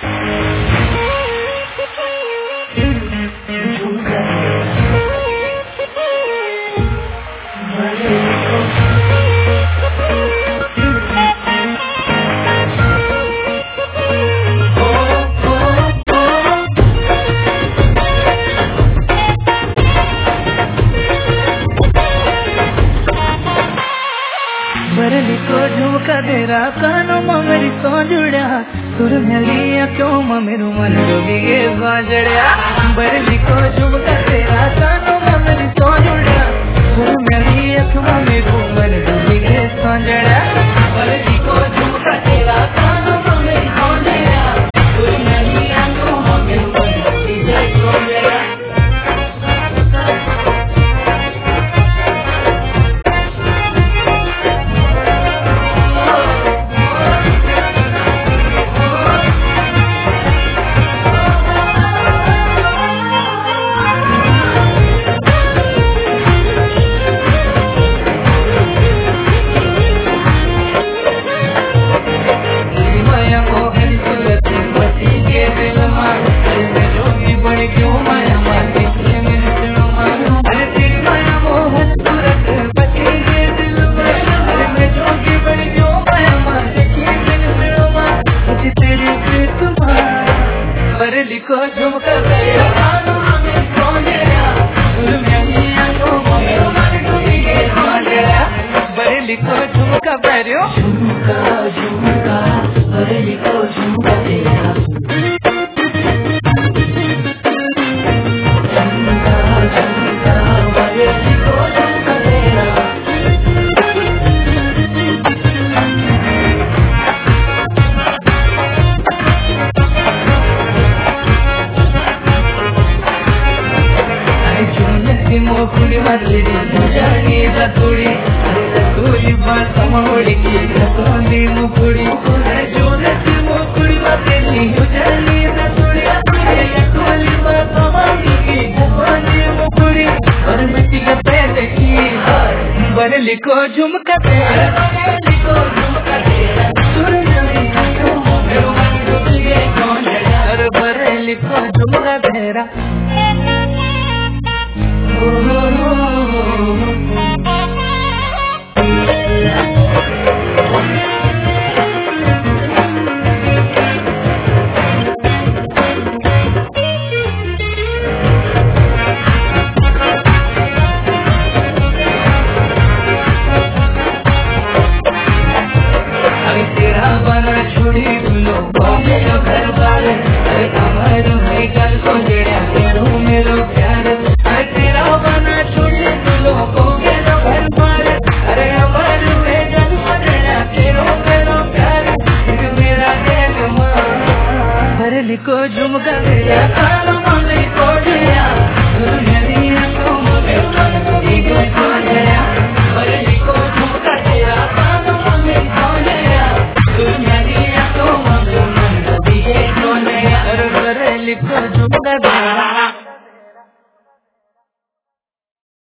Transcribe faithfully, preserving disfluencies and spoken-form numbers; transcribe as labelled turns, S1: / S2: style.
S1: बरली को झुमका तेरा कानों में मेरी सौ जुड़ा सुर मिलिया क्यों मेरू मन डोगी के बाजड़िया बरली को झुमका तेरा कानों में मेरी सौ जुड़ा सुर मिलिया क्यों मेरू मन डोगी के बाजड़िया बरली को झुमका तेरा कानों में मेरी सौ जुड़ा सुर मिलिया क्यों मेरू मन डोगी के बाजड़िया बरली को झुमका तेरा कानों में सोनेरा सुर मिलिया क्यों मेरू मन डोगी के बाजड़िया बरली को झुमका भरियो झुमका झुमका बरली को झुमका तेरा झुमका झुमका बरली को झुमका तेरा मोकुड़ी मरली जानी रतुड़ी रतुड़ी बात मोड़ी की रतुड़ी मोकुड़ी जोनती मोकुड़ी मरली जानी रतुड़ी रतुड़ी बात मोड़ी की रतुड़ी मोकुड़ी और मिट्टी का पैर की बरली को झुमका तेरा बरली को झुमका तेरा सुर मिलिया क्यों मेरू मन डोगी के बाजड़िया बरली को झुमका तेरा तेरा बना छोड़ी तुलो घर वाले